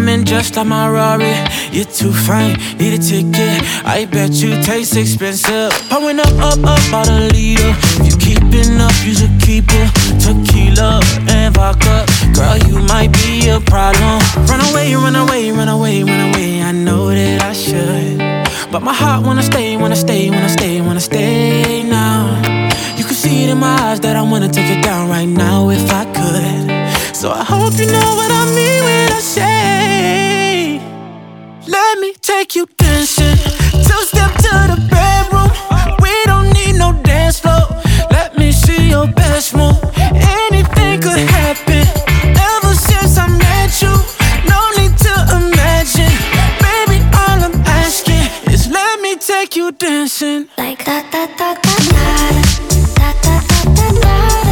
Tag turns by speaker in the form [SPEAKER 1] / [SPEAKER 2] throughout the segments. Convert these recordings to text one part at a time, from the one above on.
[SPEAKER 1] coming just like my Rari. You're too fine, need a ticket. I bet you taste expensive. Pouring up, about a liter. If you keeping up, you should keep it. Tequila and vodka. Girl, you might be a problem. Run away, run away, run away, run away. I know that I should, but my heart wanna stay, wanna stay, wanna stay, wanna stay now. You can see it in my eyes that I wanna take it down right now if I could. So I hope you know what I mean when I say, let me take you dancing. Two-step to the bedroom. We don't need no dance floor. Let me see your best move. Anything could happen. Ever since I met you, no need to imagine. Baby, all I'm asking is let me take you dancing.
[SPEAKER 2] Like da da da da da da da da da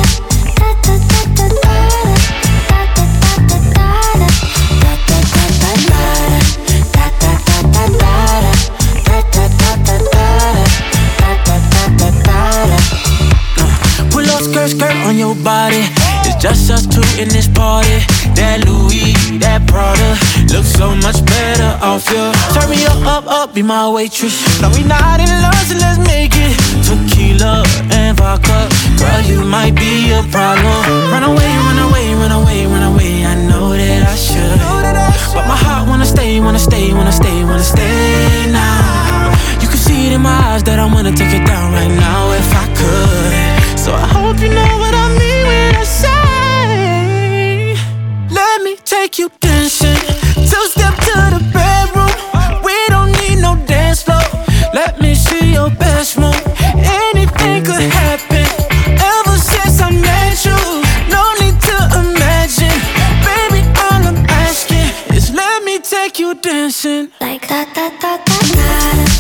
[SPEAKER 1] skirt on your body. It's just us two in this party. That Louis, that Prada looks so much better off you. Turn me up, be my waitress. No, we not in love, so let's make it. Tequila and vodka. Girl, you might be a problem. Run away, run away, run away, run away. I know that I should, but my heart wanna stay, wanna stay, wanna stay, wanna stay now. You can see it in my eyes that I wanna take it down right now if I could. So I hope you know what I mean when I say, let me take you dancing. Two-step to the bedroom. We don't need no dance floor. Let me see your best move. Anything could happen. Ever since I met you, no need to imagine. Baby, all I'm asking is let me take you dancing.
[SPEAKER 2] like da da da da da.